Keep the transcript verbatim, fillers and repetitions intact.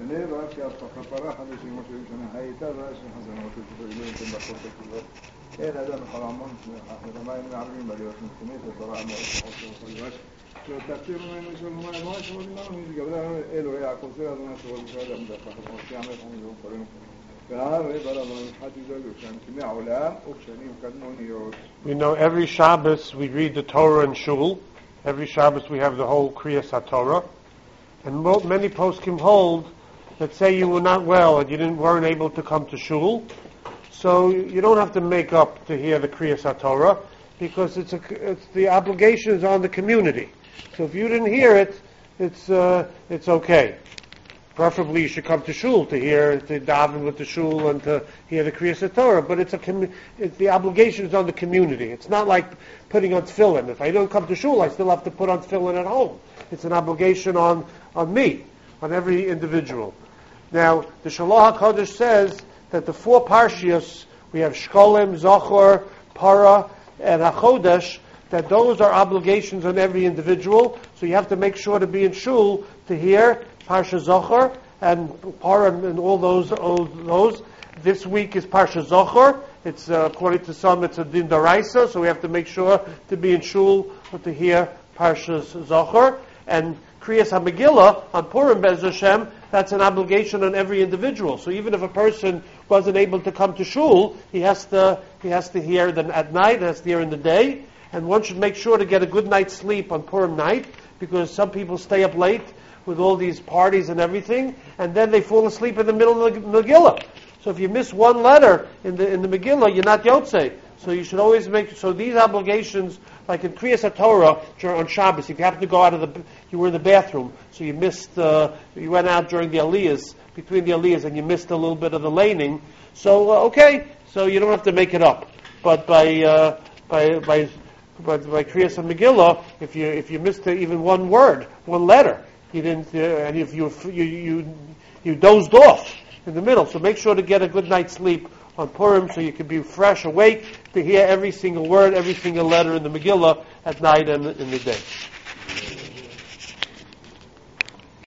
לב כי הכפרה חדשים מה שהיו שנה הייתה ואשר חזנות ותפעילו אתם בחוק הכתובות אין אדם יכול לעמוד למים מערבים בליות מתכנית ותורה מאוד פחות וחליבש שתקציב ממנו של המים מה שמודים לנו מתגברה אלו יעקב זה אדוני שרוב ישראל עמדה פחד מרשי עמד חמי ואופרים והרי ברב המנחת ידעו שם כמי העולם וכשנים קדמוניות. We know every Shabbos we read the Torah in Shul. Every Shabbos we have the whole Kriyas HaTorah. And mo- many poskim hold that say you were not well and you didn't weren't able to come to Shul. So you don't have to make up to hear the Kriyas HaTorah because it's, a, it's the obligation is on the community. So if you didn't hear it, it's uh, it's okay. Preferably you should come to Shul to hear, to daven with the Shul and to hear the Kriyas HaTorah, but it's a commu- it's, the obligation is on the community. It's not like putting on tefillin. If I don't come to Shul, I still have to put on tefillin at home. It's an obligation on, on me, on every individual. Now, the Shalach HaKodesh says that the four Parshias, we have Shkolim, Zochor, Para, and HaChodesh, that those are obligations on every individual, so you have to make sure to be in Shul to hear Parsha Zochor and Para and all those, all those. This week is Parsha Zochor. It's uh, according to some, it's a Din Daraisa, so we have to make sure to be in Shul to hear Parsha Zochor. And Kriyas HaMegillah on Purim Bez Hashem, that's an obligation on every individual. So even if a person wasn't able to come to Shul, he has to he has to hear them at night, has to hear in the day. And one should make sure to get a good night's sleep on Purim night, because some people stay up late with all these parties and everything, and then they fall asleep in the middle of the Megillah. So if you miss one letter in the in the Megillah, you're not Yotzei. So you should always make, so these obligations, like in Kriyas HaTorah on Shabbos, if you happen to go out of the, you were in the bathroom, so you missed, uh, you went out during the Aliyahs, between the Aliyahs, and you missed a little bit of the laning, so, uh, okay, so you don't have to make it up. But by, uh, by, by, by, by Kriyas HaMegillah, if you, if you missed even one word, one letter, you didn't, uh, and if you, you, you, you dozed off in the middle, so make sure to get a good night's sleep on Purim, so you can be fresh, awake, to hear every single word, every single letter in the Megillah at night and in the day.